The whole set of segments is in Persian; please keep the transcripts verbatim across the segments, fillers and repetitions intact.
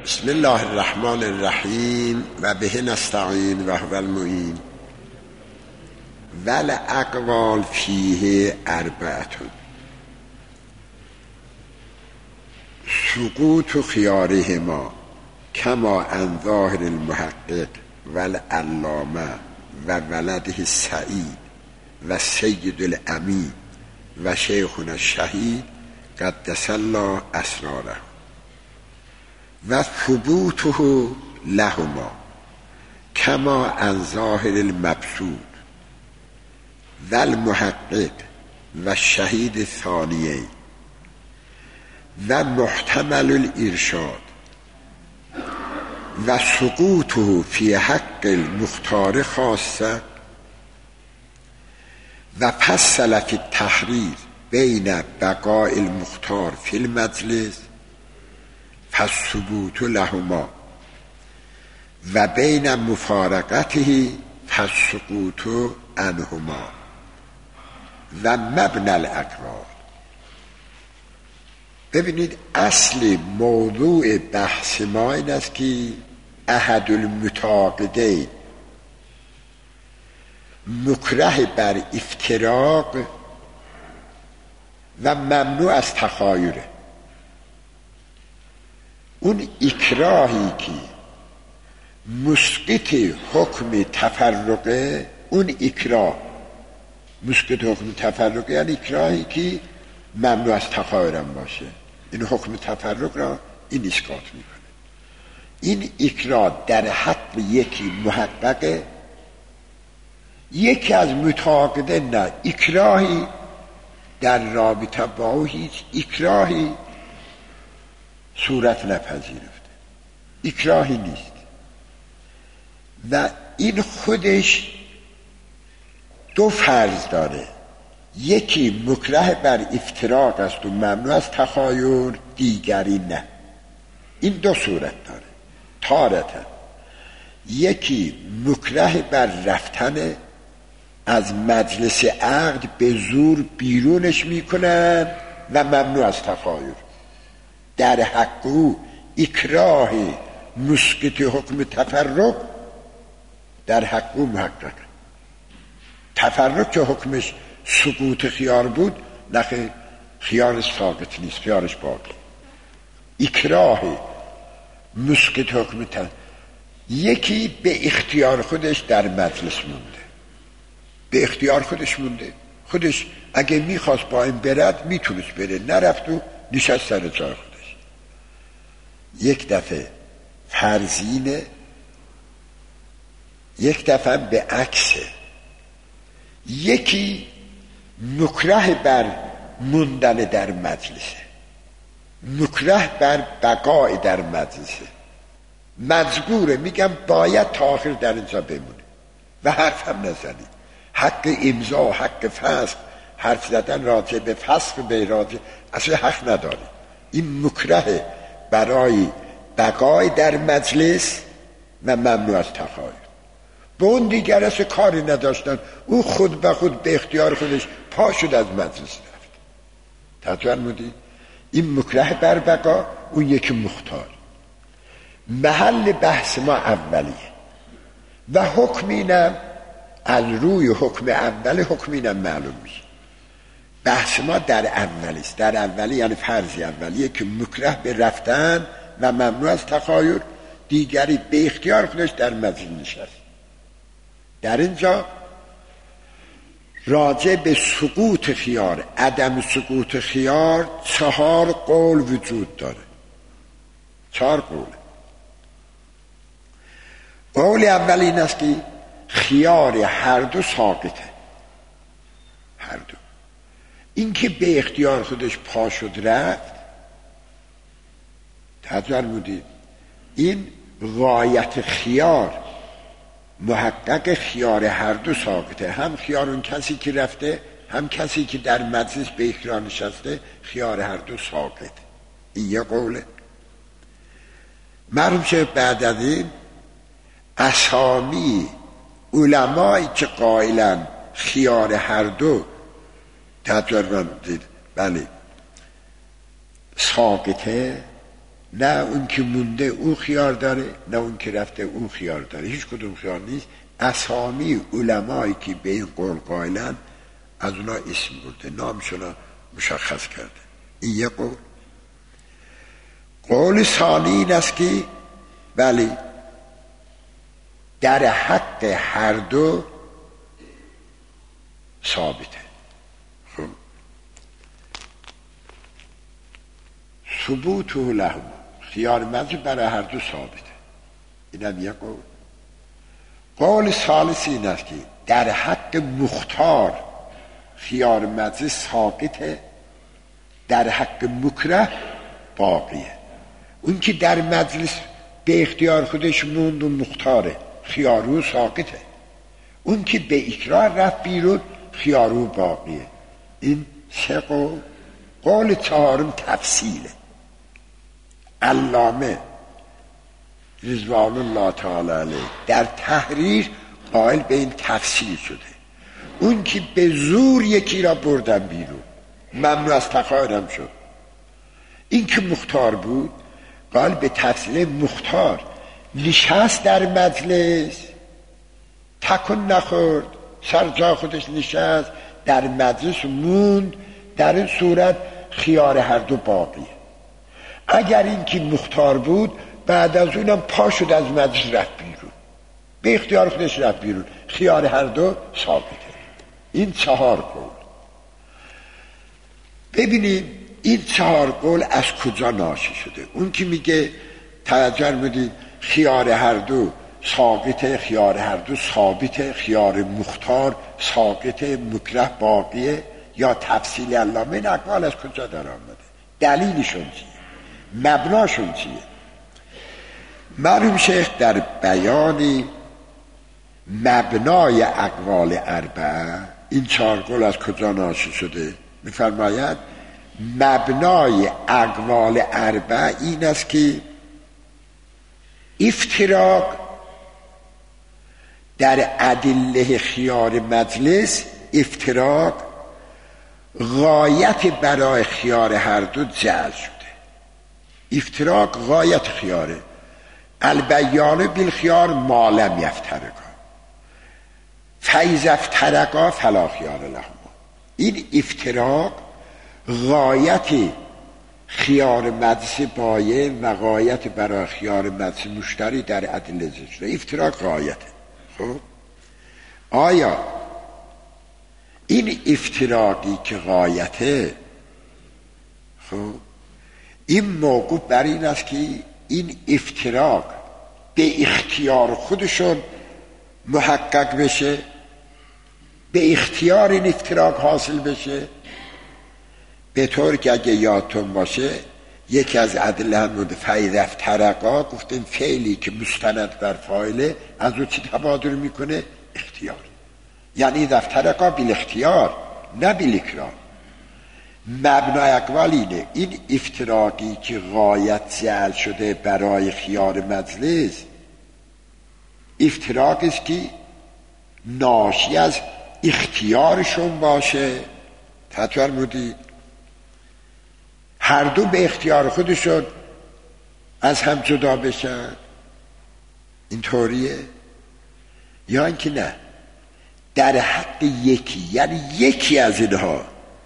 بسم الله الرحمن الرحیم و به نستعین و هو المعین. ول اقوال فیه اربعتون سقوط خیارهما کما عن ظاهر المحقق والعلامه و ولده سعید و سید الامین و شیخنا الشهید قدس الله اسراره و ثبوته لهما کما عن ظاهر المبسوط و المحقق و شهید ثانیه و محتمل الارشاد و سقوطه فی حق المختار خاصه و فصل فی التحریر بین بقاء المختار فی المجلس فالثبوت لهما و بین مفارقته فالسقوط عنهما و مبنى الاقوال. ببینید اصل موضوع بحث ما این است که احد المتعاقدین مکره بر افتراق و ممنوع از تخایره. اون اکراهی که مسقط حکم تفرقه، اون اکراه مسقط حکم تفرقه یعنی اکراهی که ممنوع از تخایرم باشه، این حکم تفرق را این اسقاط میکنه. این اکراه در حق یکی محققه، یکی از متعاقده نه. اکراهی در رابطه با او هیچ اکراهی صورت نپذیرفته، اکراهی نیست و این خودش دو فرض داره. یکی مکره بر افتراق است و ممنوع از تخایر، دیگری نه. این دو صورت داره. تارتا یکی مکره بر رفتن از مجلس عقد به زور بیرونش میکنن و ممنوع از تخایر. در حق او اکراه مسقط حکم تفرق در حق او محقق. تفرق که حکمش سقوط خیار بود، نخه خیارش ساقط نیست، خیارش باقی. اکراه مسقط حکم تفرق یکی به اختیار خودش در مجلس مونده، به اختیار خودش مونده، خودش اگه میخواست با این برد میتونست بره، نرفت و نشست سر جای خودش. یک دفعه فرزینه، یک دفعه به عکسه. یکی مکره بر موندن در مجلسه، مکره بر بقای در مجلسه، مجبوره، میگم باید تا آخر در اینجا بمونه و حرف هم نزنی. حق امضا، حق فسخ، حرف زدن راجع به فسخ به راجع اصلا حق نداری. این مکره برای بقای در مجلس و ممنوع از تخایر. به اون دیگر اصلا کاری نداشتن، او خود به خود به اختیار خودش پا شد از مجلس رفت. توجه مودی؟ این مکره بر بقا، اون یکی مختار. محل بحث ما اولیه و حکم اینم از روی حکم اول حکم اینم معلوم میشه. بحث ما در اولیست. در اولی یعنی فرضی اولیه که مکره به رفتن و ممنوع از تخایر، دیگری به اختیار خودش در مجلس نشست. در اینجا راجع به سقوط خیار، عدم سقوط خیار، چهار قول وجود داره. چهار قول. قول اول این است که خیار هر دو ساقطه، هر دو. این که به اختیار خودش پا شد رفت، توجه بودید، این غایت خیار، محقق خیار هر دو ساقطه. هم خیار اون کسی که رفته، هم کسی که در مجلس به اختیار نشسته، خیار هر دو ساقط. این یه قوله. معلوم شد بعد از این اسامی علمایی که قائلن خیار هر دو تجربه دید بله ساقطه نه اون که مونده اون خیار داره، نه اون که رفته اون خیار داره، هیچ کدوم خیار نیست. اسامی علمایی که به این قول قائلن از اونا اسم برده، نامشون مشخص کرده. این یک قول. قول ثانی این است که بله در حق هر دو ثابته. خب ثبوت لهم، خیار مزه برای هر دو ثابته. اینم یک قول. قول ثالث این است که در حق مختار خیار مزه ساقطه، در حق مکره باقیه. اون که در مجلس به اختیار خودش موند و مختاره، خیارو ساقطه. اون که به اکراه رفت بیرون، خیارو باقیه. این سه قول. قول چهارم تفصیله. علامه رضوان الله تعالی علیه در تحریر قائل به این تفصیل شده. اون که به زور یکی را بردن بیرون، ممنوع از تقاعدم شد. این که مختار بود قائل به تفصیل مختار، نشست در مجلس تکن نخورد، سر جا خودش نشست، در مجلس موند، در این صورت خیار هر دو باقیه. اگر این که مختار بود بعد از اونم پا شد از مجلس رفت بیرون، به اختیار خودش رفت بیرون، خیار هر دو ثابته. این چهار قول. ببینیم این چهار قول از کجا ناشی شده. اون که میگه توجه بدید خیار هر دو ساقطه، خیار هر دو ثابته، خیار مختار ساقطه، مکره باقیه، یا تفصیل علامه، این اقوال از کجا در آمده؟ دلیلشون چیه؟ مبناشون چیه؟ مرحوم شیخ در بیان مبنای اقوال اربعه، این چهار قول از کجا ناشی شده، میفرماید مبنای اقوال اربعه این است که افتراق در ادله خیار مجلس، افتراق غایت برای خیار هر دو جعل شده. افتراق غایت خیاره. البیان بالخیار ما لم یفترقا فاذا افترقا فلا خیار لهما. این افتراق غایت خیار مجلس باین و غایت برای خیار مجلس مشتری در ادله شده. افتراق غایته. خب آیا این افتراقی که غایته، خب این موقوف بر این است که این افتراق به اختیار خودشون محقق بشه، به اختیار این افتراق حاصل بشه، به طور که اگه یادتون باشه یکی از ادله هم بود فاذا افترقا، گفتیم فعلی که مستند بر فاعله از او چی تبادر میکنه؟ اختیار. یعنی اذا افترقا بالاختیار نه بالاکراه. مبنای اقوال اینه، این افتراقی که غایت جعل شده برای خیار مجلس، افتراقی است که ناشی از اختیارشون باشه. تطور بودی هر دو به اختیار خودشون از هم جدا بشن، اینطوریه. یا اینکه نه، در حق یکی، یعنی یکی از اینها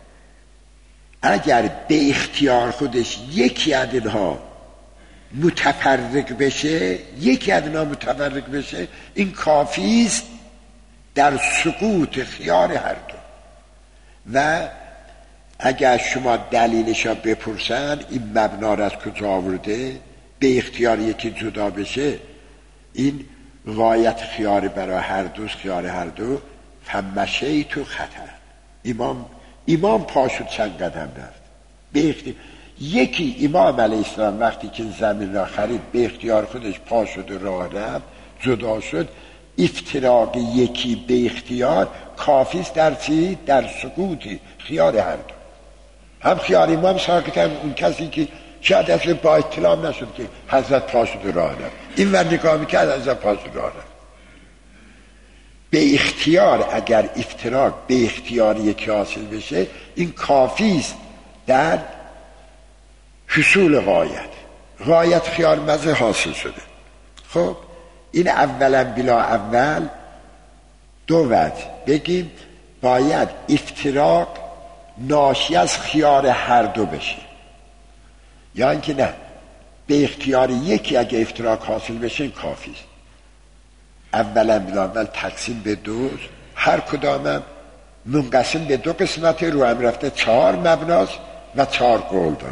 اگر به اختیار خودش یکی از اینها متفرق بشه، یکی از اینها متفرق بشه، این کافی است در سقوط خیار هر دو. و اگر شما دلیلش را بپرسن این مبنا را از کجا آورده، به اختیار یکی جدا بشه، این غایت خیار برای هر دو، خیار هر دو فمشه تو خطر. امام امام پا شد چند قدم رفت به اختیار. یکی امام علیه السلام وقتی که زمین را خرید به اختیار خودش پا شد و راه رفت، جدا شد. افتراق یکی به اختیار کافی است در چی؟ در سقوطی خیار هر دو. هم خیار امام ساکت، هم اون کسی که شاید اصلا با اطلاع نشد که حضرت پا شد و راه رفت، این ور نگاه میکرد حضرت پا شد و راه رفت. به اختیار اگر افتراق به اختیار یکی حاصل بشه، این کافی است در حصول غایت. غایت خیار مزه حاصل شده. خب این اولا بلا اول دو وجه بگیم باید افتراق ناشی از خیار هر دو بشه، یا اینکه نه به اختیار یکی اگه افتراق حاصل بشه این کافی است. اولا بلا اول تقسیم به دو، هر کدامم منقسم به دو قسمت، رو هم رفته چهار مبناست و چهار قول داره.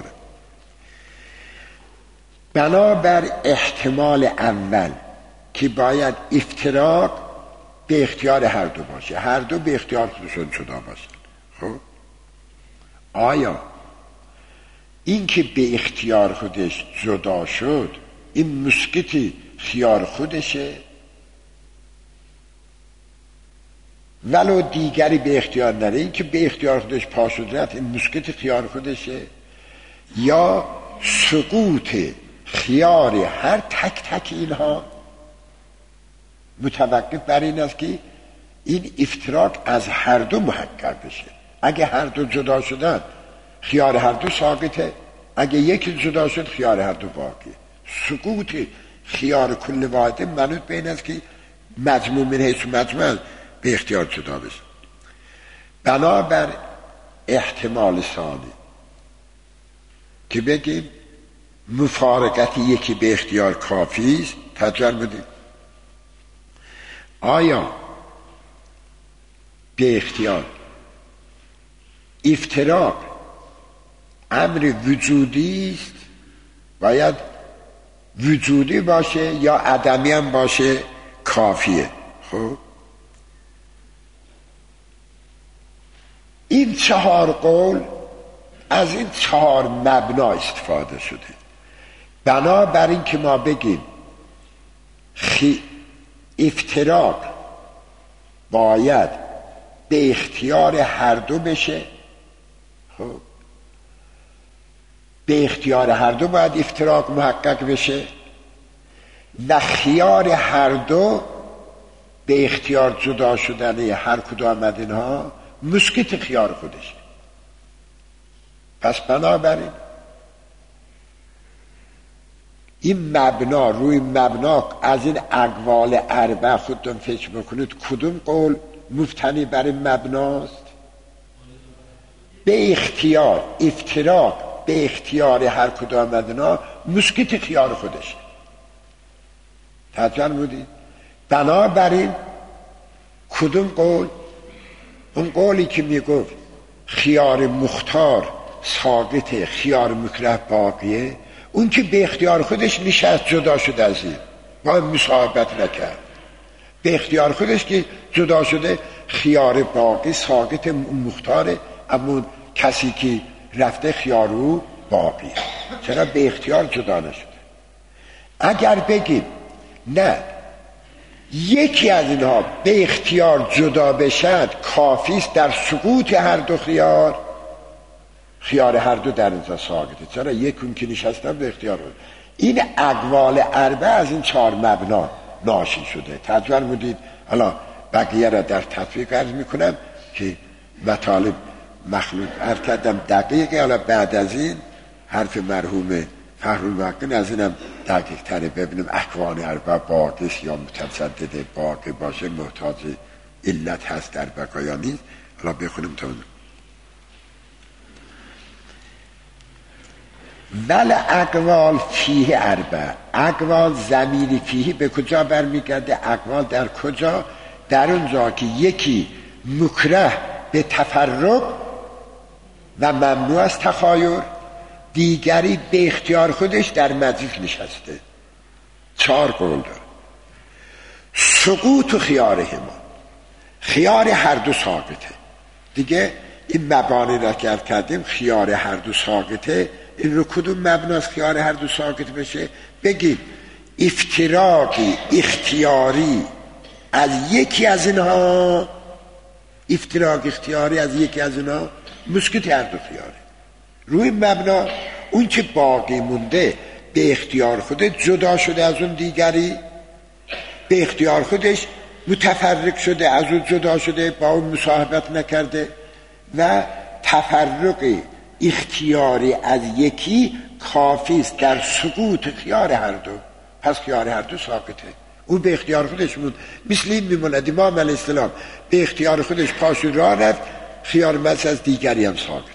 بنابر احتمال اول که باید افتراق به اختیار هر دو باشه، هر دو به اختیار خودشون جدا باشه. خب آیا این که به اختیار خودش جدا شد این مسکت خیار خودشه ولو دیگری به اختیار نره؟ این که به اختیار خودش پا شد رفت این مسکت خیار خودشه، یا سقوط خیار هر تک تک اینها متوقف بر این است که این افتراق از هر دو محقق بشه؟ اگه هر دو جدا شدن خیار هر دو ساقطه، اگه یکی جدا شد خیار هر دو باقیه. سقوط خیار کل واحد منوط به این است که مجموع من حیث مجموع به اختیار جدا بشه. بنابر احتمال ثانی که بگیم مفارقت یکی به اختیار کافی است، تجربه بدیم آیا به اختیار افتراق امر وجودی است، باید وجودی باشه یا عدمی هم باشه کافیه؟ خب این چهار قول از این چهار مبنا استفاده شده. بنابراین که ما بگیم خی... افتراق باید به اختیار هر دو بشه، خب به اختیار هر دو باید افتراق محقق بشه و خیار هر دو به اختیار جدا شدن هر کدام از اینها مسکت خیار خودشه. پس بنابراین این مبنا روی مبنا از این اقوال اربع خودتون فکر بکنید کدوم قول مبتنی بر مبناست؟ به اختیار افتراق به اختیار هر کدام از اینا مسکت خیار خودشه. تجربه بودید؟ بنابراین کدوم قول؟ اون قولی که میگفت خیار مختار ساقط خیار مکره باقیه، اون که به اختیار خودش نشست جدا شده از این با مصاحبت نکرد، به اختیار خودش که جدا شده خیار باقی ساقط مختاره، اما کسی که رفته خیارو باقی، چرا به اختیار جدا نشده؟ اگر بگیم نه یکی از اینها به اختیار جدا بشد کافیست در سقوط هر دو خیار، خیار هر دو در اینجا ساقطه، چرا یک اون که نشستن به اختیار بود. این اقوال اربع از این چهار مبنا ناشی شده. تجربه بودید. حالا بقیه را در تطبیق عرض میکنم که مطالب مخلوط عرض کردم دقیقه. حالا بعد از این حرف مرحوم فخرالمحققین از اینم دقیق تره ببینیم اقوال اربع باقیست یا متصدد باقی باشه محتاج علت هست در بقا یا نیست. حالا بخونیم تا ول اقوال فیه اربع. اقوال ضمیر فیه به کجا برمیگرده؟ اقوال در کجا؟ در اونجا که یکی مکره به تفرق و ممنوع از تخایر، دیگری به اختیار خودش در مجلس نشسته. چهار قول داره. سقوط و خیارهما، خیار هر دو ساقطه دیگه. این مبانی را که کردیم خیار هر دو ساقطه، این رو کدوم مبناست خیار هر دو ساقط بشه؟ بگیم افتراقی اختیاری از یکی از اینها، افتراق اختیاری از یکی از اینها مسکت هر دو خیاره. روی مبنا اون که باقی مونده به اختیار خودش جدا شده از اون دیگری، به اختیار خودش متفرق شده از اون جدا شده با اون مصاحبت نکرده و تفرقی اختیاری از یکی کافی است در سقوط خیار هر دو. پس خیار هر دو ساقطه، او به اختیار خودش بود. مثل این میموند امام علیه السلام به اختیار خودش پاشو راه رفت، خیار مجلس از دیگری هم ساقطه.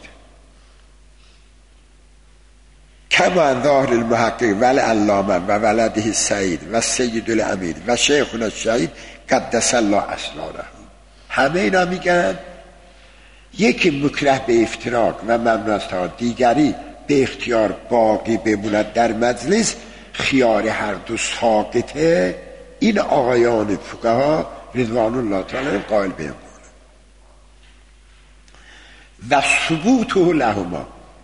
کما ان ظاهر المحقق والعلامه و ولده سعید و سید الامیر و شیخنا الشهید قدس الله اسراره، همه اینا میگن یکی مکره به افتراق و ممنوع است، دیگری به اختیار باقی بموند در مجلس، خیار هر دو ساقطه. این آقایان فقها رضوان الله تعالی قائل به این و ثبوته لهما،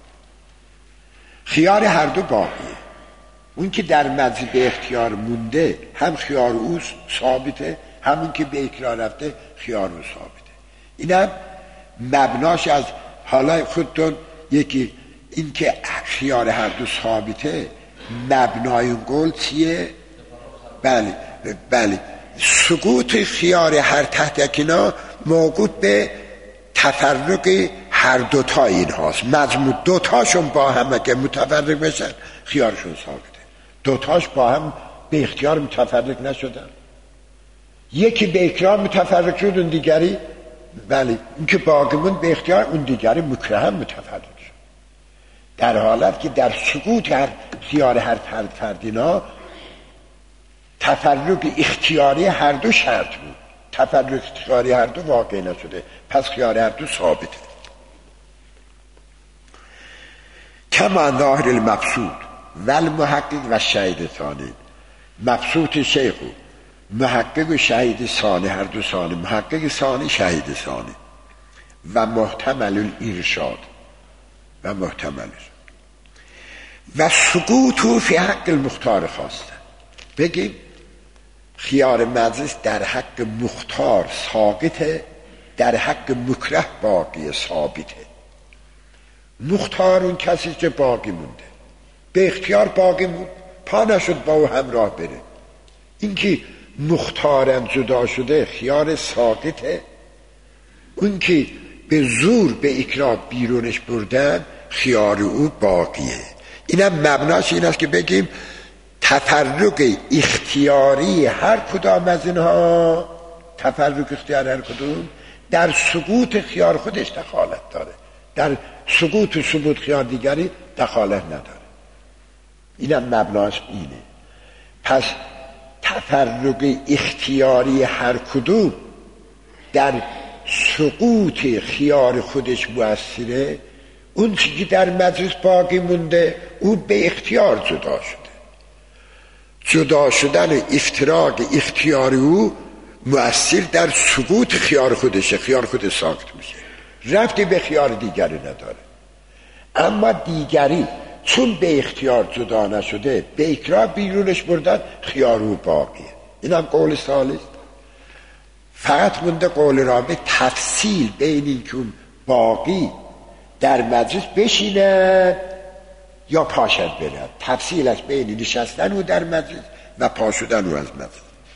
خیار هر دو باقیه. اون که در مجلس به اختیار مونده هم خیار او ثابته، همون که به اکراه رفته خیار او ثابته. اینم مبناش از حالا خودتون یکی این که خیار هر دو ثابته، مبنای اون قول چیه؟ بله بله سقوط خیار هر تحت اکینا موجود به تفرق هر دوتا این هاست. مجموع دوتاشون با هم اگه متفرق بشن خیارشون ثابته، دوتاش با هم به اختیار متفرق نشدن. یکی به اکراه متفرق شد، اون دیگری بله اون که باقیمون به اختیار، اون دیگری مکره هم متفرق شد. در حالت که در سقوط هر خیار هر فرد فردینا تفرق اختیاری هر دو شرط بود، تفرق اختیاری هر دو واقع نشده، پس خیار هر دو ثابته. کما ظاهر المبسوط و المحقق و شهید ثانی، مبسوط شیخ و محقق و شهید ثانی هر دو ثانی، محقق ثانی شهید ثانی و محتمل الارشاد و محتمل و سقوط فی حق المختار خواسته. بگیم خیار مجلس در حق مختار ساقطه، در حق مکره باقی ثابته. مختار اون کسی که باقی مونده، به اختیار باقی موند، پا نشد با او همراه بره. این که مختارم جدا شده خیار ساقطه، اون که به زور به اکراه بیرونش بردن خیار او باقیه. اینم مبناش این است که بگیم تفرق اختیاری هر کدام از اینها، تفرق اختیاری هر کدوم در سقوط خیار خودش دخالت داره، در سقوط و ثبوت خیار دیگری دخالت نداره. اینم مبناش اینه. پس تفرق اختیاری هر کدوم در سقوط خیار خودش مؤثره. اون چیزی در مجلس باقی مونده او به اختیار جدا شده، جدا شدن افتراق اختیاری او مؤثر در سقوط خیار خودشه، خیار خودش ساقط میشه، رفتی به خیار دیگری نداره. اما دیگری چون به اختیار جدا نشده به اکراه بیرونش بردن خیار او باقیه. این هم قول ثالث. فقط مونده قول رابع، تفصیل بین این که باقی در مجلس بشیند یا پاشد برد. تفصیل از بین نشستن او در مجلس و پاشدن او از مجلس.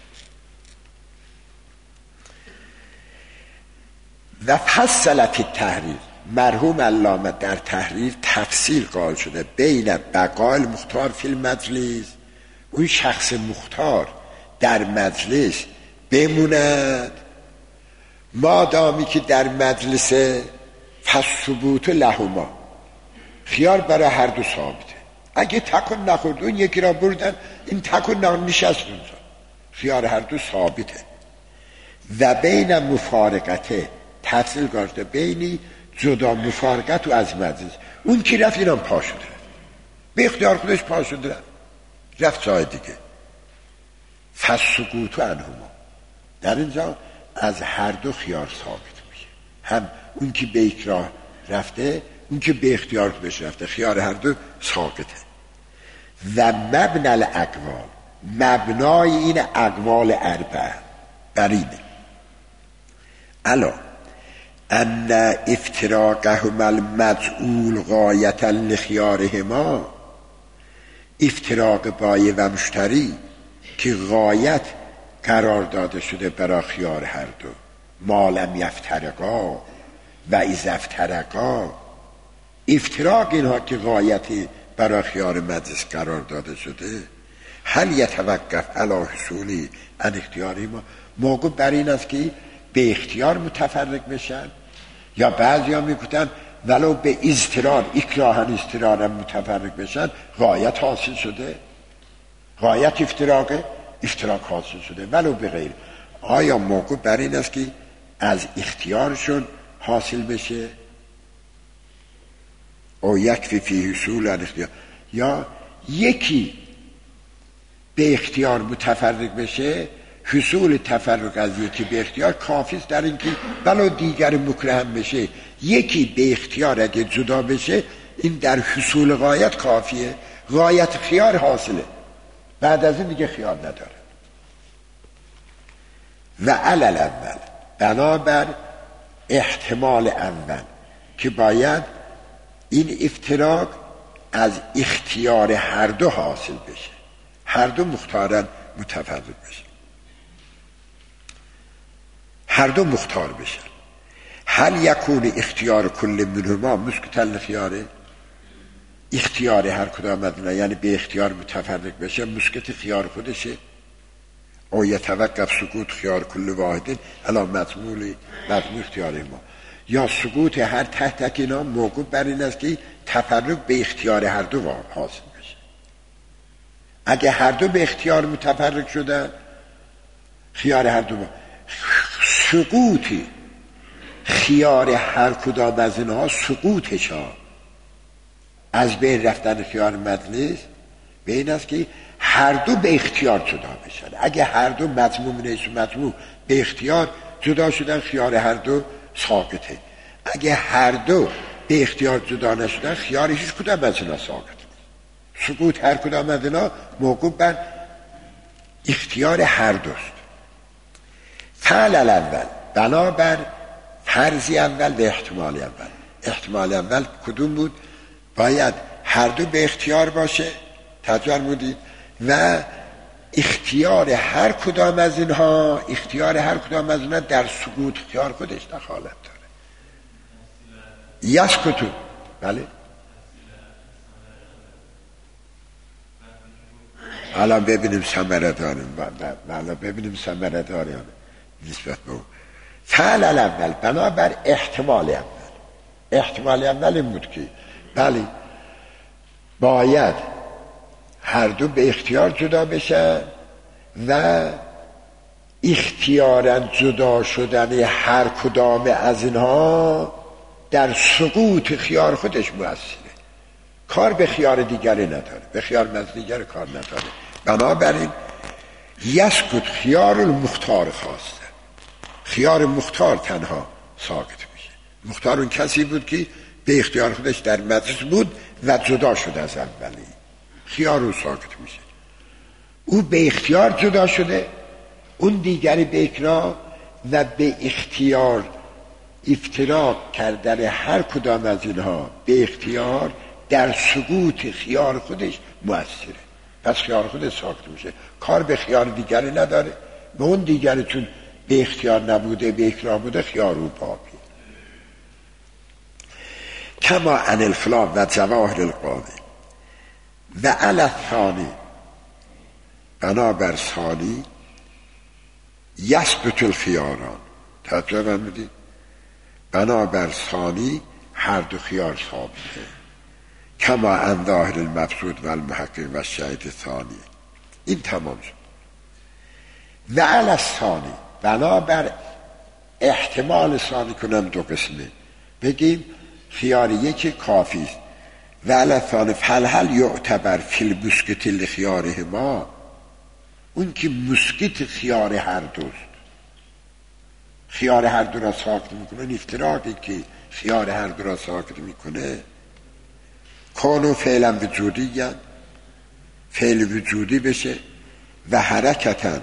و فصلت التحریر، مرحوم علامه در تحریر تفصیل قائل شده بین بقای مختار فی المجلس، اون شخص مختار در مجلس بموند مادامی که در مجلس فثبوت لهما، خیار برای هر دو ثابته. اگه تکن نخورد اون یکی را بردن، این تکن نشست اونجا، خیار هر دو ثابته. و بین مفارقته تفصیل گاشته بینی جدا مفارقت و از مجلس، اون کی رفت اینم پا شده، به اختیار خودش پا شده رفت جای دیگه. فسقوط و انهما، در اینجا از هر دو خیار ثابت میشه، هم اون کی به اکراه رفته، اون که به اختیار خودش رفته، خیار هر دو ساقطه. و مبنى الاقوال، مبنای این اقوال اربعه برینه الا ان افتراقهما المجعول غایتا لخیارهما، افتراق بایع و مشتری که غایت قرار داده شده برای خیار هر دو، ما لم یفترقا و اذا افترقا، افتراق اینها که غایتی برای خیار مجلس قرار داده شده، هل یتوقف علی حصولی ان اختیاری ما، موقع بر این است که به اختیار متفرق بشن، یا بعضی ها میگفتن ولو به اضطرار اکراهن اضطرارا متفرق بشن غایت حاصل شده، غایت افتراقه، افتراق حاصل شده ولو به غیر. آیا موقع بر این است که از اختیارشون حاصل بشه او یکفی فی حصول الاختیار، یا یکی به اختیار متفرق بشه، حصول تفرق از یکی به اختیار کافی است در اینکه ولو دیگر مکره هم بشه، یکی به اختیار اگه جدا بشه این در حصول غایت کافیه، غایت خیار حاصله، بعد از این دیگه خیار نداره. و علل اول، بنابر احتمال اول که باید این افتراق از اختیار هر دو حاصل بشه، هر دو مختارن متفرق بشه، هر دو مختار بشن. هل یکون اختیار کل منهما مسکت الخیاره، اختیار هر کدام از اینا یعنی به اختیار متفرق بشه مسکت خیار خودشه، او یتوقف سکوت خیار کل واحدین علی مضمون مضمون اختیار ما، یا سکوت هر تحت تک اینا موقع بر این است که تفرق به اختیار هر دو حاصل بشه. اگه هر دو به اختیار متفرق شدن خیار هر دو با. سقوطی خیار هر کدام از اینها سقوطش ها از بین رفتن خیار مجلس به این است که هر دو به اختیار جدا بشن. اگه هر دو مضموم نیست و مضموم به اختیار جدا شدن خیار هر دو ساقطه، اگه هر دو به اختیار جدا نشدن خیار هیچ کدام از اینا ساقطه. سقوط هر کدام از اینا موقوف بر اختیار هر دوست. فعل الاول، بنابر فرضی اول و احتمال اول. احتمال اول کدوم بود؟ باید هر دو به اختیار باشه، تجربه بودید، و اختیار هر کدام از اینها اختیار هر کدام از اینها در سقوط اختیار خودش دخالت داره. یسکتو، بله الان ببینیم ثمره داریم، الان ببینیم ثمره داریم نسبت به اون. فعل الاول، بنابر احتمال اول. احتمال اول این بود که بله باید هر دو به اختیار جدا بشن و اختیارا جدا شدن هر کدام از اینها در سقوط خیار خودش مؤثره، کار به خیار دیگری نداره، به خیار مز دیگر کار نداره. بنابراین یسکت خیار المختار خواسته، خیار مختار تنها ساکت میشه. مختار اون کسی بود که به اختیار خودش در مجلس بود و جدا شد از اولی، خیار رو ساکت میشه. او به اختیار جدا شده، اون دیگری به اکراه و به اختیار افتراق کردن هر کدام از اینها به اختیار در سقوط خیار خودش مؤثره، پس خیار خودش ساکت میشه، کار به خیار دیگری نداره. به اون دیگری چون به اختیار نبوده به اکراه بوده خیار رو باقی. کما ان الفلا و جواهر القاضی و علی الثانی، بنابر ثانی یثبت الخیاران. توجه فرمودید؟ بنابر ثانی هر دو خیار ثابته. کما ان ظاهر المبسوط و المحقق و شاهد ثانی. این تمام شد. و علی الثانی، بنابر احتمال ثانی کنم دو قسمه، بگیم خیار یکی کافی است. و علی الثانی فالحل یعتبر فی المسکت لخیاره ما، اون که مسکت خیار هر دوست، خیار هر دو را ساکت میکنه، افتراقی که خیار هر دو را ساکت میکنه، کانو فعلا وجودی یعنی فعل وجودی بشه و حرکتا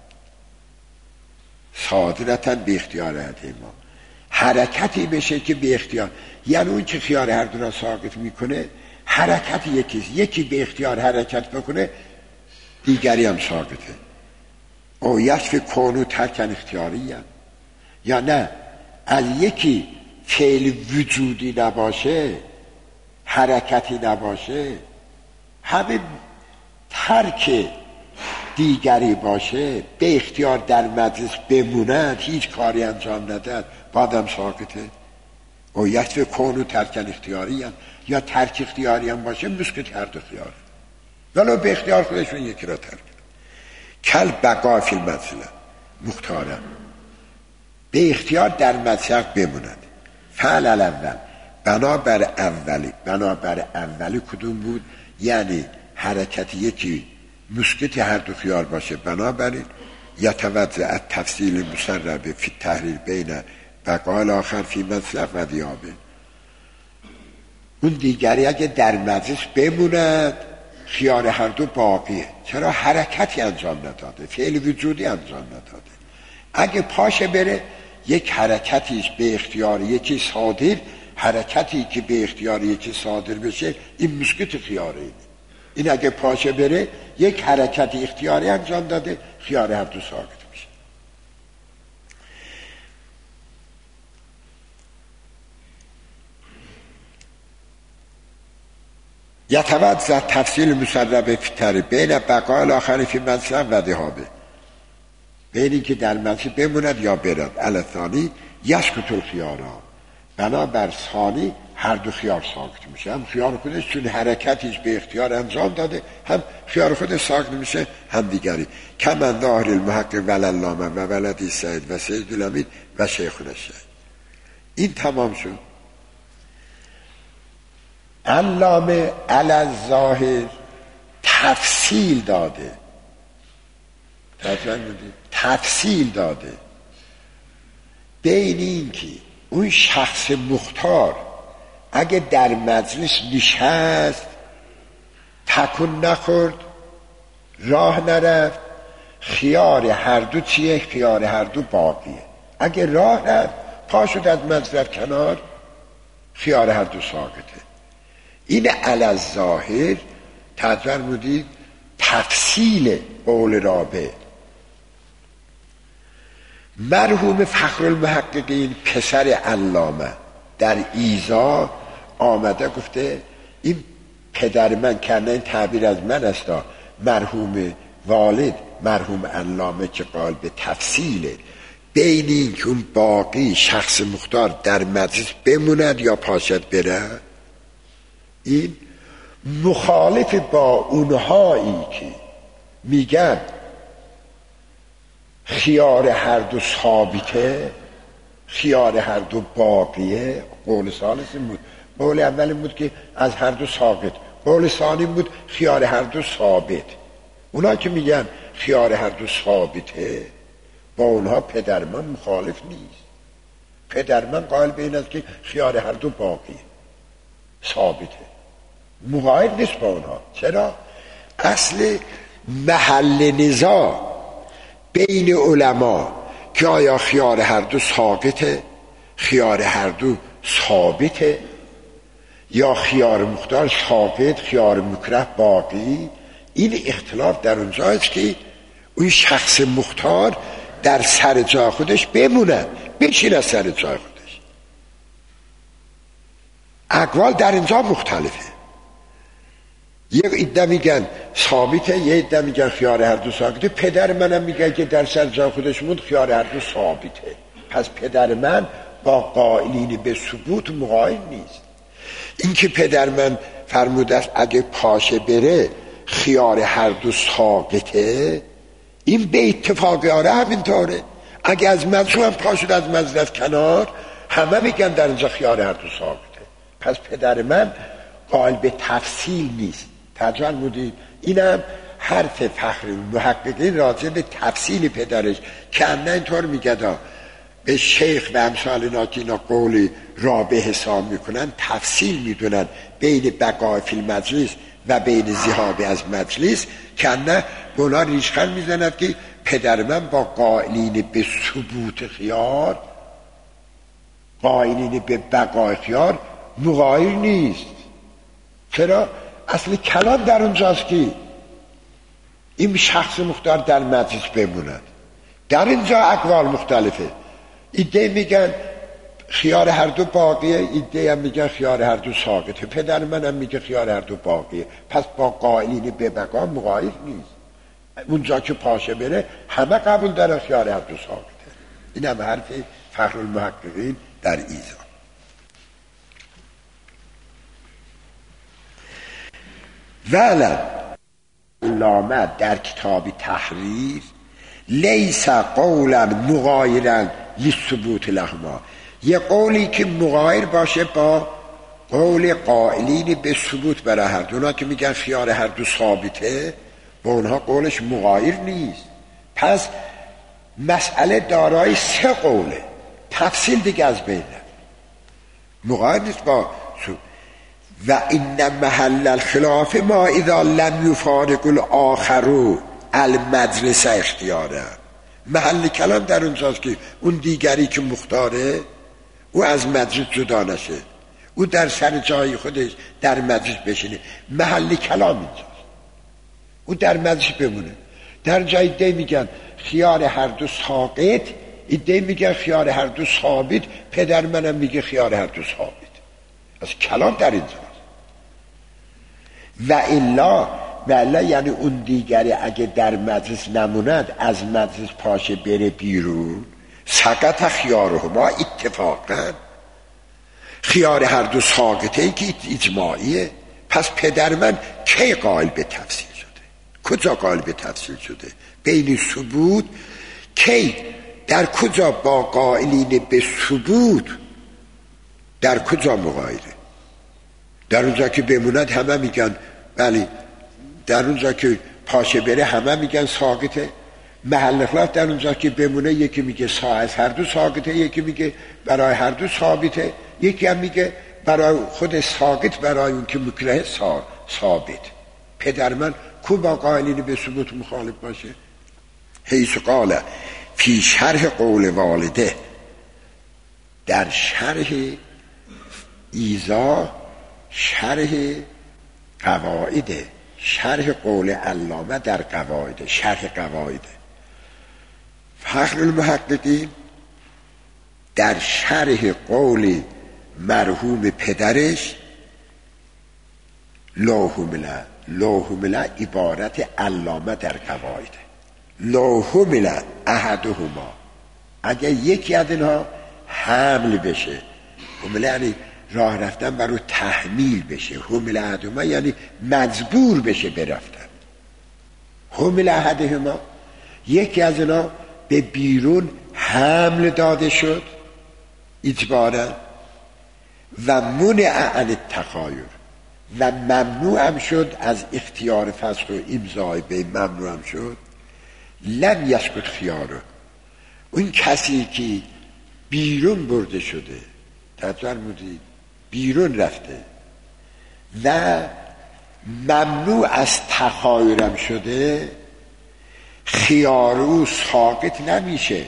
صادرتا به اختیار ما، حرکتی بشه که به اختیار، یعنی اون که خیار هر دو را ساکت میکنه حرکت یکی یکی به اختیار حرکت بکنه دیگری هم ساکته. او یکفی کانو ترکن اختیاری هم. یا نه از یکی فعل وجودی نباشه حرکتی نباشه، همه ترک دیگری باشه، به اختیار در مجلس بموند، هیچ کاری انجام ندهد، بعدم ساکته. و یک کونو ترکن اختیاری هم یا ترک اختیاری هم باشه، مسکت هر دو خیاره، ولو به اختیار خودشون یکی را ترک. کل بقا فی المسئله مختارم، به اختیار در مطلق بموند. فعل الاول، بنابر اولی. بنابر اولی کدوم بود؟ یعنی حرکت یکی مسکت هر دو خیار باشه. بنابراین یتوضع التفصیل مسرب فی التحلیل بین بقا الاخر فی مطلق و دیابه. اون دیگری اگه در مجلس بموند خیار هر دو باقیه، چرا حرکتی انجام نداده، فعل وجودی انجام نداده. اگه پاشه بره، یک حرکتیش به اختیار یکی صادر، حرکتی که به اختیار یکی صادر بشه، این مسکت خیاره. اینه این اگه پاشه بره، یک حرکت اختیاری انجام داده، خیار هر دو ساکت میشه. یتوضع تفصیل مسرب فی بین بقا الاخر فی مطلق و ذهابه، بین این که در مطلق بموند یا برد. الثانی یسکت الخیارا، بنابر ثانی هر دو خیار ساکت میشه. هم خیار خودش چون حرکتیش به اختیار انجام داده، هم خیار خودش ساکت میشه، هم دیگری. کمن ظاهر المحقق وللامه و ولدی سید و سید الامید و شیخ نشید. این تمام شد. علامه علی ظاهر تفصیل داده، تفصیل داده بین این که اون شخص مختار اگه در مجلس نشست، تکون نخورد، راه نرفت، خیار هر دو چیه؟ خیار هر دو باقیه. اگه راه رفت، پا شد از مجلس کنار، خیار هر دو ساکته. این علی الظاهر تجر بودید تفصیل قول رابع. مرحوم فخرالمحققین پسر علامه در ایزا آمده گفته این پدر من کنه، این تعبیر از من است، مرحوم والد مرحوم علامه که قال به تفصیله بین این که اون باقی شخص مختار در مجلس بموند یا پاشد بره. این مخالف با اونهایی که میگن خیار هر دو ثابته، خیار هر دو باقیه. قول ثالث بود، قول اول بود که از هر دو ساقط، قول ثانی بود خیار هر دو ثابت. اونا که میگن خیار هر دو ثابته، با اونها پدر من مخالف نیست. پدر من قائل به این است که خیار هر دو باقیه، ثابته، مقایل نیست با اونها. چرا؟ اصل محل نزاع بین علما که آیا خیار هر دو ساقطه، خیار هر دو ثابته، یا خیار مختار ثابت، خیار مکره باقی. این اختلاف در اونجاست که اون شخص مختار در سر جا خودش بمونه، بشینه سر جا خودش. اقوال در اینجا مختلفه. یک عده میگن ثابته، یک عده میگن خیار هر دو ثابته. پدر منم میگه که در سر جا خودش موند خیار هر دو ثابته. پس پدر من با قائلین به ثبوت مقایل نیست. این که پدر من فرموده است اگه پاشه بره خیار هر دو ثابته، این به اتفاق آره همینطوره. اگه از مجلس هم پاشد از مجلس کنار، همه میگن در اینجا خیار هر دو ثابته. پس پدر من قائل به تفصیل نیست. ترجمه بودید. اینم حرف فخر محققین راجع به تفصیل پدرش که انه اینطور میگه به شیخ و امثال اینا که اینا قول رابع حساب میکنن، تفصیل میدونن بین بقای فی المجلس و بین ذهاب از مجلس، که انه گناه ریشخند میزند که پدر من با قائلین به ثبوت خیار، قائلین به بقای خیار مقایل نیست. چرا؟ اصل کلام در اونجاست که این شخص مختار در مجلس بموند. در اینجا اقوال مختلفه. ایده میگن خیار هر دو باقیه، ایده هم میگن خیار هر دو ساقطه، پدر منم میگه خیار هر دو باقیه. پس با قائلین به بقا مغایر نیست. اونجا که پاشه بره همه قبول داره خیار هر دو ساقطه. این هم حرف فخرالمحققین در ایزا. ولی علامه در کتاب تحریر لیس قولا مغایرا لثبوت لهما، یه قولی که مغایر باشه با قول قائلین به ثبوت برای هر دو. اونا که میگن خیار هر دو ثابته، با اونها قولش مغایر نیست. پس مسئله دارای سه قوله، تفصیل دیگه از بین مغایر نیست با ثبوت. و این محل الخلاف ما اذا لم یفارق الاخر المدرسه اختیاره. محل کلام در اونجاست که اون دیگری که مختاره او از مدرسه جدا نشه، او در سر جای خودش در مدرسه بشینه. محل کلام اینجاست، او در مدرسه بمونه. در جای دی میگن خیار هر دو ساقط، ایده میگن خیار هر دو ثابت، پدر منم میگه خیار هر دو ثابت. از کلام در اینجاست. و الا و الا یعنی اون دیگری اگه در مجلس نموند، از مجلس پاشه بره بیرون، سقط خیارهما اتفاقا، خیار هر دو ساقطه ای که اجماعیه. پس پدر من کی قائل به تفصیل شده؟ کجا قائل به تفصیل شده؟ بین ثبوت کی؟ در کجا با قائلین به ثبوت در کجا مغایره؟ در اونجا که بموند همه میگن بله، در اونجا که پاشه بره همه میگن ساقطه. محل خلاف در اونجا که بمونه، یکی میگه ساعت هر دو ساقطه، یکی میگه برای هر دو ثابته، یکی هم میگه برای خود ساقط، برای اون که مکره ثابت. پدر من کو با قائلین به ثبوت مخالف باشه؟ حیث قال فی شرح قول والده، در شرح ایزا، شرح قواعد، شرح قول علامه در قواعد، شرح قواعد فخرالمحققین در شرح قول مرحوم پدرش لاحمله. لاحمله عبارت علامه در قواعد. لاحمله احدهما، اگر یکی از اینها حمل بشه، حمله یعنی راه رفتن برای تحمیل بشه، حمل احدهما یعنی مجبور بشه برفتن. حمل احدهما یکی از اینا به بیرون حمل داده شد اجبارا، و منع عن التخایر، و ممنوع هم شد از اختیار فسخ و امضای به ممنوع هم شد. لم یسقط خیاره، اون کسی که بیرون برده شده، تفرمودید بیرون رفته و ممنوع از تخایرم شده، خیارو ساقط نمیشه.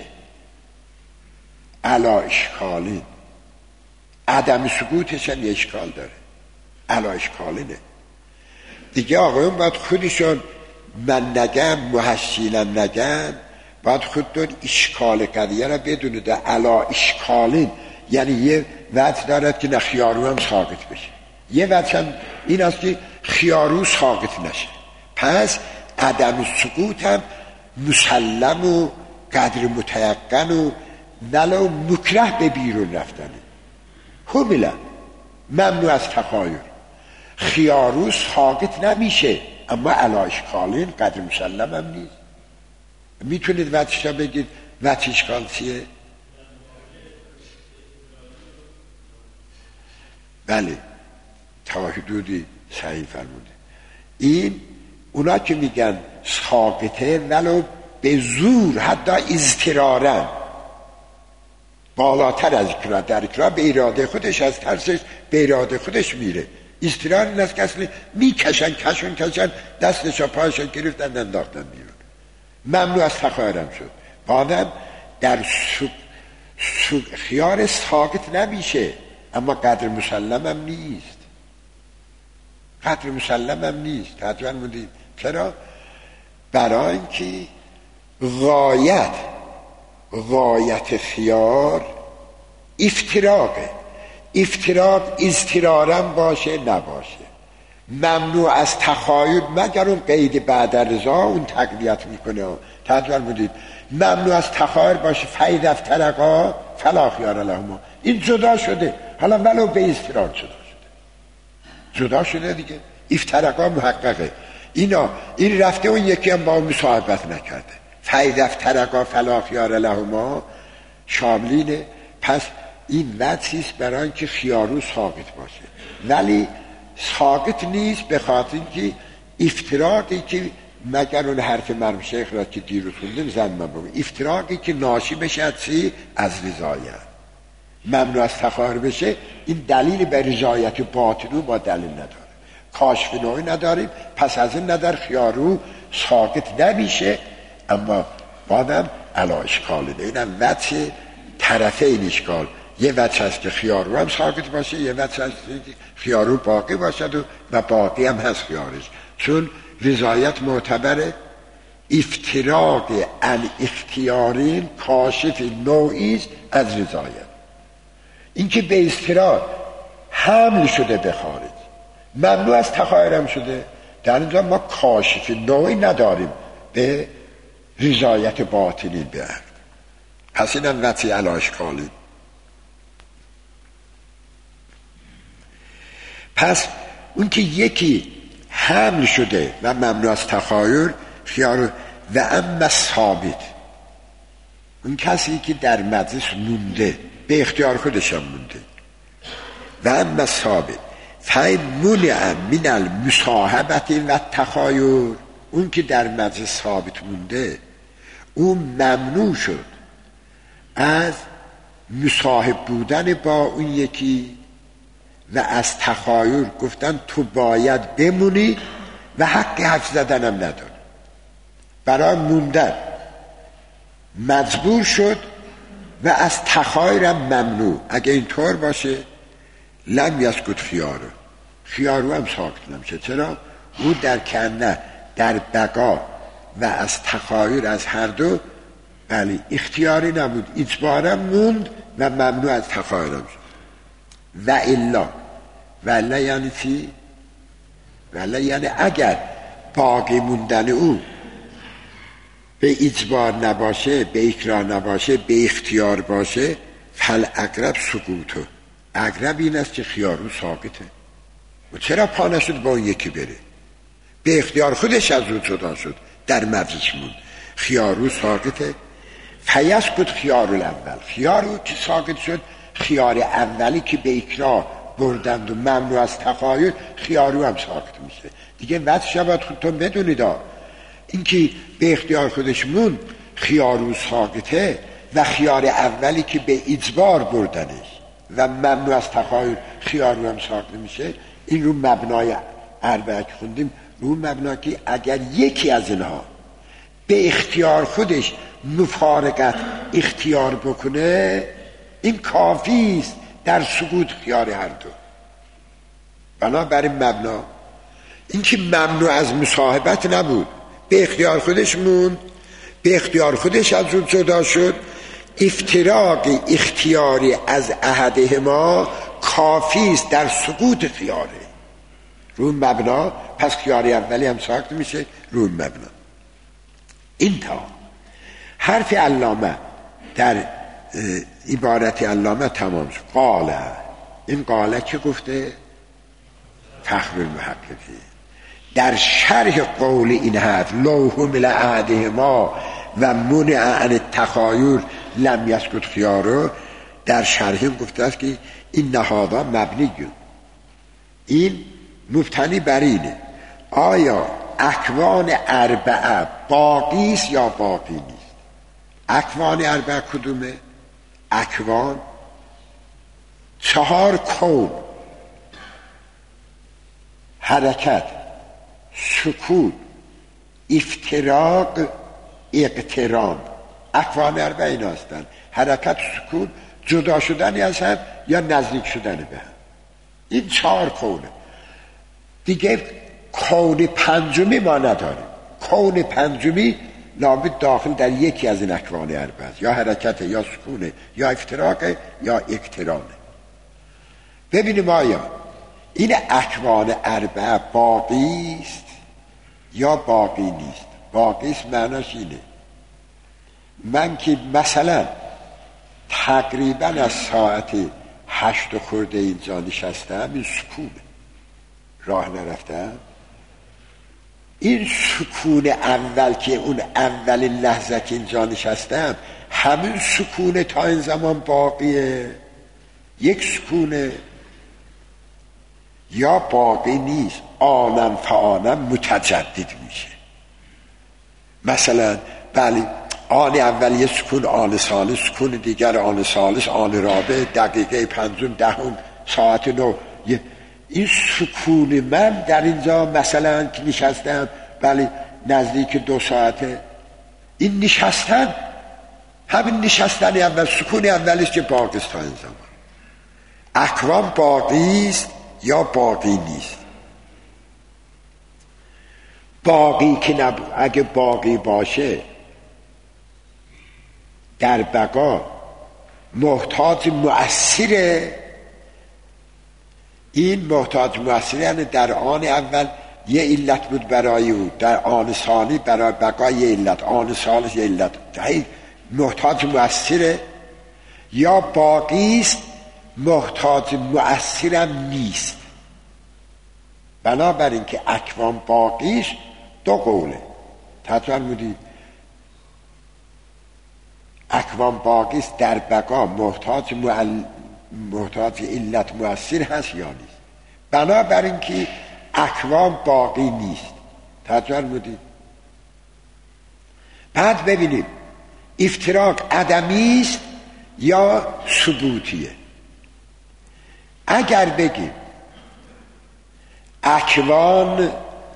علا اشکالین، عدم سقوطش هم اشکال داره، علا اشکالینه دیگه. آقایون باید خودشون من نگم، محشیلن نگم، باید خودتون اشکال قضیه را بدونید. علا اشکالین یعنی یه وجه دارد که نه خیارو هم ساقط بشه، یه وجه هم این است که خیارو ساقط نشه. پس عدم سقوط هم مسلم و قدر متیقن و نلو مکره به بیرون رفتنه. حمله ممنوع از تخایر، خیارو ساقط نمیشه، اما علا اشکالین قدر مسلم هم نیست. میتونید وجهش را بگید وجه اشکال چیه؟ بله، تا حدودی صحیح فرموده. این اونا که میگن ساقطه ولو به زور، حتی اضطرارا، بالاتر از اکراه، در اکراه به اراده خودش، از ترسش به اراده خودش میره. اضطرار این است که اصلا میکشن کشون کشن دستش و پایشون گرفتن انداختن بیرون. ممنوع از تخایرم شد. بعدم در سوق سوق خیار ساقط نمیشه، اما قدر مسلم هم نیست. قدر مسلم هم نیست. حتما بودید چرا؟ برای اینکه غایت غایت خیار افتراقه. افتراق اضطرارم باشه نباشه، ممنوع از تخایل مگر اون قید بعد رضا اون تقویت میکنه. تدبیر بودید ممنوع از تخایل باشه، فاذا افترقا فلا خیار لهما، این جدا شده، حالا ولو به اضطرار جدا شده، جدا شده دیگه، افترقا محققه. اینا این رفته اون یکی هم با اون مصاحبت نکرده، فاذا افترقا فلا خیار لهما شاملینه. پس این وجهیست برای اینکه خیارو ساقط باشه، ولی ساقط نیست به خاطر اینکه افتراقی که مگر اون حرف مرحوم شیخ را که دیروز خوندیم زن من بگم، افتراقی که ناشی بشه از چی؟ از رضایت، ممنوع از تخایر بشه، این دلیل به رضایت باطنو با دلیل نداره، کاشف نوعی نداریم، پس از این ندار خیارو ساقط نمیشه. اما بادم علا اشکاله، اینم وجه طرفه این اشکال، یه وجه هست که خیارو هم ساقط باشه، یه وجه هست که خیارو باقی باشد و, و باقی هم هست خیارش، چون رضایت معتبره. افتراق الاختیارین کاشف نوعیست از رضایت، این که به اضطرار حمل شده به خارج، ممنوع از تخایرم شده، در اینجا ما کاشف نوعی نداریم به رضایت باطنی به عقل. پس اینم وجه علی اشکالی. پس اون که یکی حمل شده و ممنوع از تخایر خیار، و اما ثابت اون کسی که در مجلس مونده به اختیار خودش هم مونده، و اما ثابت فای منع من المصاحبت و تخایر، اون که در مجلس ثابت مونده اون ممنوع شد از مصاحب بودن با اون یکی و از تخایر، گفتن تو باید بمونی و حق حرف زدنم نداری، برای موندن مجبور شد و از تخایرم ممنوع. اگه اینطور باشه لم یسکت خیارو، خیارو هم ساکت نمیشه. چرا؟ او در کنه در بقا و از تخایر از هر دو بله اختیاری نبود، اجبارم موند و ممنوع از تخایرم شد. و الا و الا یعنی چی؟ و الا یعنی اگر باقی موندن او به اجبار نباشه، به اکراه نباشه، به اختیار باشه، فل اقرب سقوطو، اقرب این است که خیارو ساقطه. و چرا پا نشد با اون یکی بره؟ به اختیار خودش از رو جدا شد، در مجلس موند، خیارو ساقطه. فیسقط خیارو الاول، خیارو که ساقط شد، خیار اولی که به اکراه بردند و ممنوع از تخایر، خیارو هم ساقط میشه دیگه. وقت شباید خودتون بدونید این که به اختیار خودش مون خیارو ساقطه، و خیار اولی که به اجبار بردنش و ممنوع از تخایر خیارو هم ساقط میشه. این رو مبنای اربعه که خوندیم، رو مبنا که اگر یکی از اینها به اختیار خودش مفارقت اختیار بکنه، این کافی است در سقوط خیار هر دو. بنابراین مبنا این که ممنوع از مصاحبت نبود، به اختیار خودش موند، به اختیار خودش از رو جدا شد، افتراق اختیاری از احدهما کافی است در سقوط خیاره. رو مبنا پس خیاری اولی هم ساخت میشه رو مبنا. این تا حرف علامه در عبارت علامه تمام شد. قاله، این قاله که گفته فخر المحققی در شرح قول این حرف لوح مل احدهما و منع عن التخایر لم یسکت خیارو، در شرح گفته است که این نهادا مبنی، این مبتنی بر اینه آیا اکوان اربعه باقی است یا باقی نیست. اکوان اربعه کدومه؟ اکوان چهار کون، حرکت، سکون، افتراق، اقتران. اکوان اربعه این هستن، حرکت، سکون، جدا شدنی از هم یا نزدیک شدن به هم. این چهار کونه دیگه. کون پنجمی ما نداریم. کون پنجمی لابد داخل در یکی از این اکوان اربعه است، یا حرکت یا سکونه یا افتراق یا اقترانه. ببینیم آیا این اکوان اربعه باقی است یا باقی نیست. باقی است معناش اینه من که مثلا تقریبا از ساعت هشت و خورده اینجا نشستم، این سکونه، راه نرفتم، این سکون اول که اون اول لحظه که اینجا نشستم همین سکونه تا این زمان باقیه، یک سکونه، یا باقی نیست، آنم فآنم متجدد میشه. مثلا بله آن اول یه سکون، آن ثالث سکون دیگر، آن ثالث، آن رابع، دقیقه پنجم، دهم، ساعت نو. این سکون من در اینجا مثلا که نشستم بله نزدیک دو ساعته، این نشستن همین نشستن اول سکون اولیست که باقی است تا این زمان. اکوان باقی است یا باقی نیست؟ باقی که نب... اگه باقی باشه در بقا محتاج مؤثره. این محتاج مؤثره یعنی در آن اول یه علت بود برای او، در آن ثانی برای بقا یه علت، آن ثالث یه علت، محتاج مؤثره. یا باقی است محتاج مؤثرم نیست. بنابراین که اکوان باقیش دو قوله. تطور مودید اکوان باقیست در بقا محتاج معل... محتاج علت مؤثر هست یا نیست. بنابراین که اکوان باقی نیست. تطور مودید بعد ببینیم افتراق عدمی است یا ثبوتیه. اگر بگیم اکوان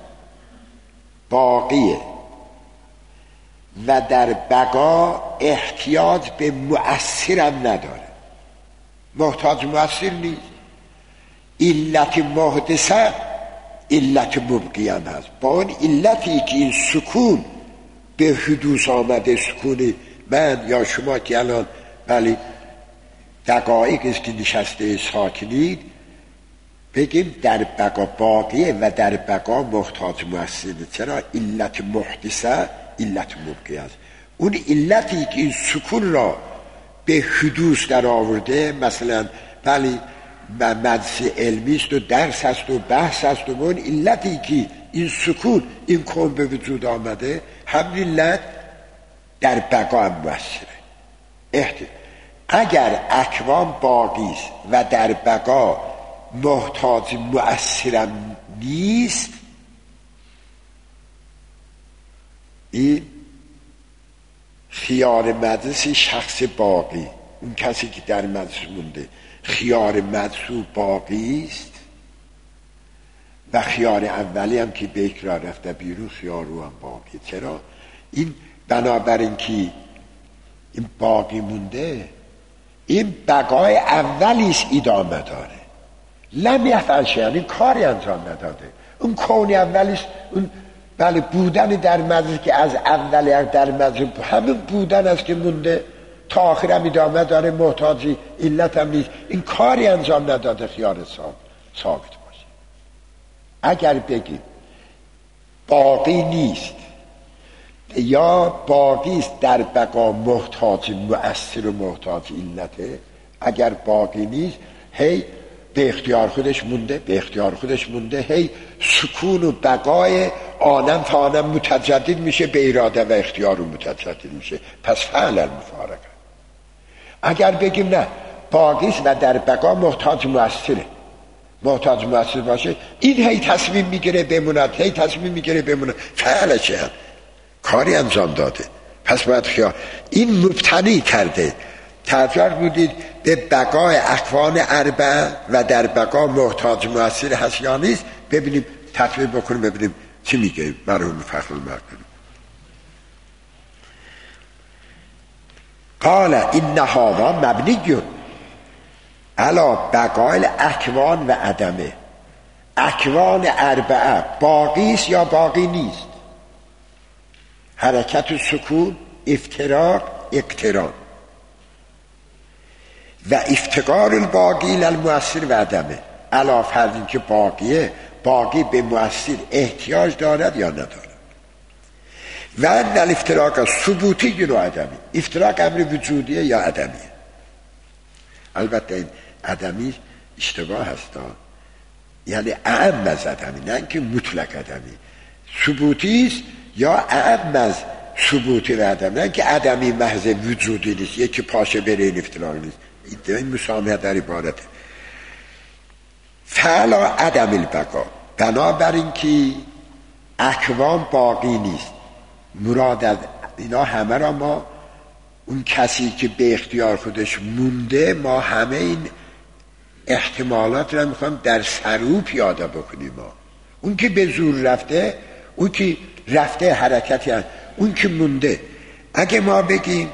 باقیه و در بقا احتیاج به مؤثرم نداره، محتاج مؤثر نیست، علت محدثه علت مبقی هم هست، با اون علتی که این سکون به حدوث آمده، سکون من یا شما که الان بله دقایق است که نشسته ساکنید، بگیم در بقا باقیه و در بقا محتاج مؤثره. چرا؟ علت محدثه علت مبقی است. اون علتی که این سکون را به حدوث در آورده، مثلا بله مدرسه علمی است و درس است و بحث است و اون علتی که این سکون این کون به وجود آمده، همین علت در بقا هم مؤثره. احتیاج اگر اکوان باقی است و در بقا محتاج مؤثرم نیست، این خیار مدرسه شخص باقی، اون کسی که در مدرسه مونده، خیار مدرسه باقی است و خیار اولی هم که به اکرار رفته بیرون خیار رو هم باقی. چرا؟ این بنابراین که این باقی مونده، این بقای اولیست ادامه داره، لم یفعل شیئا، این کاری انجام نداده. اون کونی اولیست، اون بله بودن در مدرسه که از اولی در مدرسه همین بودن است که مونده تا آخر هم ادامه داره، محتاجی علت هم نیست، این کاری انجام نداده خیار ثابت باشه. اگر بگیم باقی نیست یا باقی است در بقا محتاج مؤثر و محتاج علته، اگر باقی نیست هی به اختیار خودش مونده، به اختیار خودش مونده، هی سکون و بقای آنم تا آنم متجدد میشه، به اراده و اختیار و متجدد میشه، پس فعل المفارقه. اگر بگیم نه باقی است و در بقا محتاج مؤثره، محتاج مؤثر باشه، این هی تصمیم میگیره بموند، هی تصمیم میگیره بموند، فعل چه هم کاری انجام داده، پس باید خیال این مبتنی کرده. تفسیر بودید به بقای اکوان اربعه و در بقا محتاج مؤثر هست یا نیست. ببینیم تفسیر بکنیم ببینیم چی میگه مرحوم فخر المرکزی. قال این هذا مبنی علی بقای اکوان و عدمه. اکوان اربعه باقی است یا باقی نیست؟ حرکت و سکون، افتراق، اقتران. و افتقار الباقی للمؤثر و عدمه، علاوه فرض این که باقیه، باقی به مؤثر احتیاج دارد یا ندارد. و ان الافتراق ثبوتی و عدمی، افتراق امر وجودیه یا عدمیه. البته این عدمی اشتباه هستا، یعنی اعم از عدمی، نه اینکه مطلق عدمی. ثبوتی است یا اعم از ثبوتی و عدمی، نه اینکه عدمی محض وجودی نیست، یکی پاشه بره این افتراق نیست. این مسامحه در عبارته. فعلا عدم البقا، بنابراین که اکوان باقی نیست. مراد از اینا همه را ما، اون کسی که به اختیار خودش مونده، ما همه این احتمالات را میخوام در سرو پیاده بکنیم. ما اون که به زور رفته، اون که رفته حرکتی هست، اون که مونده. اگه ما بگیم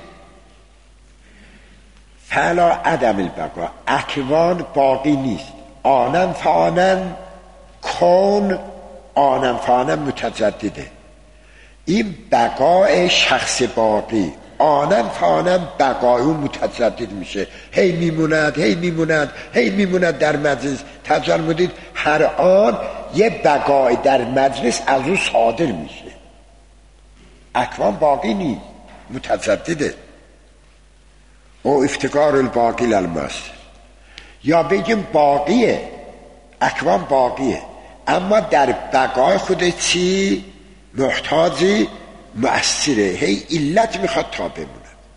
فعلا عدم البقا، اکوان باقی نیست، آنن فانن کون، آنن فانن متجدده. این بقای شخص باقی، آنن فانن بقای اون متجدد میشه، هی میموند هی میموند هی میموند در مجلس. تجربه دید هر آن یه بقای در مجلس از او صادر میشه. اکوان باقی نیست، متجدده. او افتقار الباقی للمؤثر. یا بگیم باقیه، اکوان باقیه، اما در بقای خودش چی؟ محتاجی مؤثره، هی علت میخواد تا بمونه.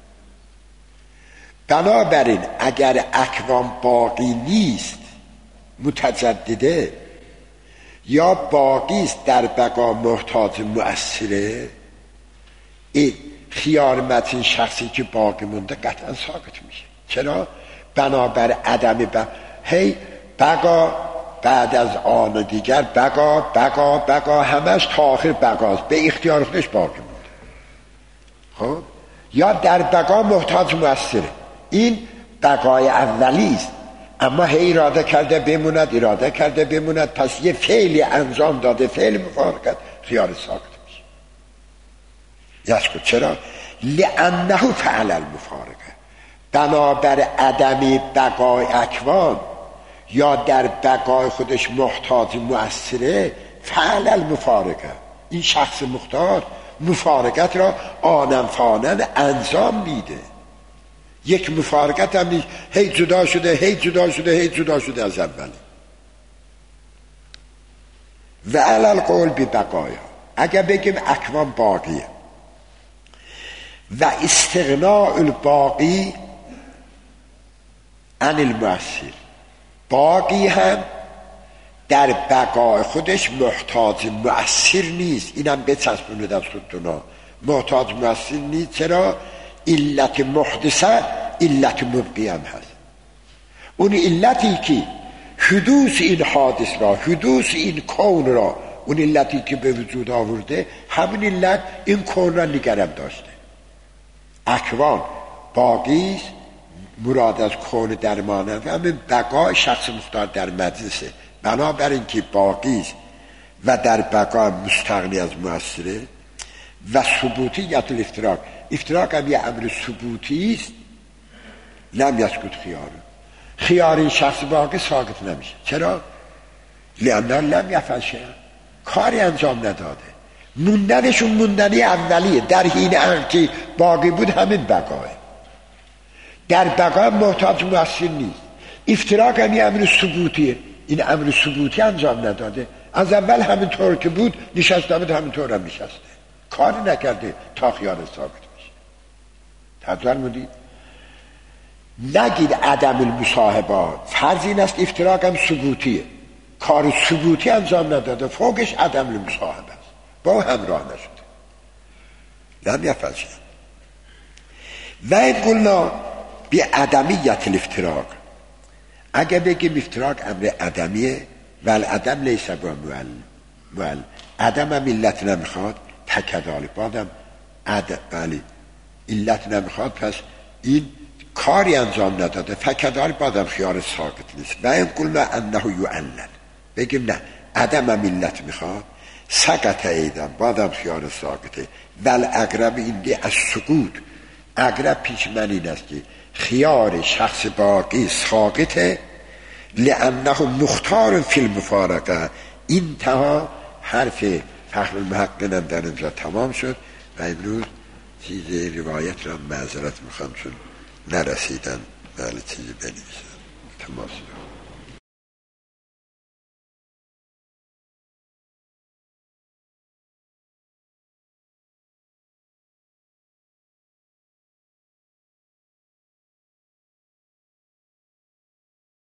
بنابراین اگر اکوان باقی نیست، متجدده، یا باقی است در بقا محتاج مؤثره، این خیار متن شخصی که باقی مونده قطعا ساقط میشه. چرا؟ بنابر عدم بقا، هی بقا بعد از آن دیگر بقا بقا بقا، همش تا آخر بقاست، به اختیار خودش باقی مونده. خب یا در بقا محتاج مؤثره، این بقای اولی است، اما هی اراده کرده بموند اراده کرده بموند، پس یه فعلی انجام داده، فعل مفارقت، خیار ساقط میشه. یسکو چرا؟ لأنه فعل المفارقه، بنابر عدم بقای اکوان یا در بقای خودش محتاج مؤثره، فعل المفارقه، این شخص مختار مفارقت را آنم فانن انجام میده. یک مفارقت هم نیست، هی جدا شده هی جدا شده هی جدا شده از اولی. و علی القول ببقایا، اگر بگیم اکوان باقیه و استغناء الباقی عن المؤثر، باقی هم در بقای خودش محتاج مؤثر نیست. اینم بچسبونید از خودتونا، محتاج مؤثر نیست. چرا؟ علت محدثه علت مبقی هم هست. اون علتی که حدوث این حادث را، حدوث این کون را، اون علتی که به وجود آورده، همین علت این کون را نگرم داشته. اکوان باقی است، مراد از کون درمانه و همین بقای شخص مختار در مجلسه. بنابراین که باقی است و در بقا مستغنی از مؤثره. و ثبوتیت الافتراق، افتراق هم یه امر ثبوتی است، لم یسکت خیاره، خیار این شخص باقی ساقط نمیشه. چرا؟ لأنه لم یفعل شیئا، کاری انجام نداده. موندنشون موندنی اولیه، در حین ان که باقی بود همین بقاه، در بقا محتاج مؤثر نیست. افتراق هم یه امر ثبوتیه، این امر ثبوتی انجام نداده، از اول همینطور که بود نشسته بود، همینطور هم نشسته، کاری نکرده تا خیال ثابت میشه. تدوار مودید نگید عدم المصاحبه، فرض این است افتراق هم ثبوتیه، کار ثبوتی انجام نداده، فوقش عدم المصاحبه است، با همراه نشده، لم یفعل شیئا. و این قلنا بی عدمیت الافتراق، اگه بگیم افتراق امر عدمیه و العدم لیس با مول، عدم هم علت نمیخواد، تکدالی بادم عدم بلی علت نمیخواد، پس این کاری انجام نداده، فکدالی بادم خیار ساقط نیست. و این قلنا انه یعلل، بگیم نه عدم هم علت میخواد، سقط ایدن بادم خیار ساقطه ول اقرب ایندی از سقوط اقرب پیش من این است که خیار شخص باقی ساقطه لانه مختار فی المفارقه. انتها حرف فخر المحققین هم در اینجا تمام شد و امروز چیز روایت را معذرت میخوام چون نرسیدن بله چیزی بنویسن تماس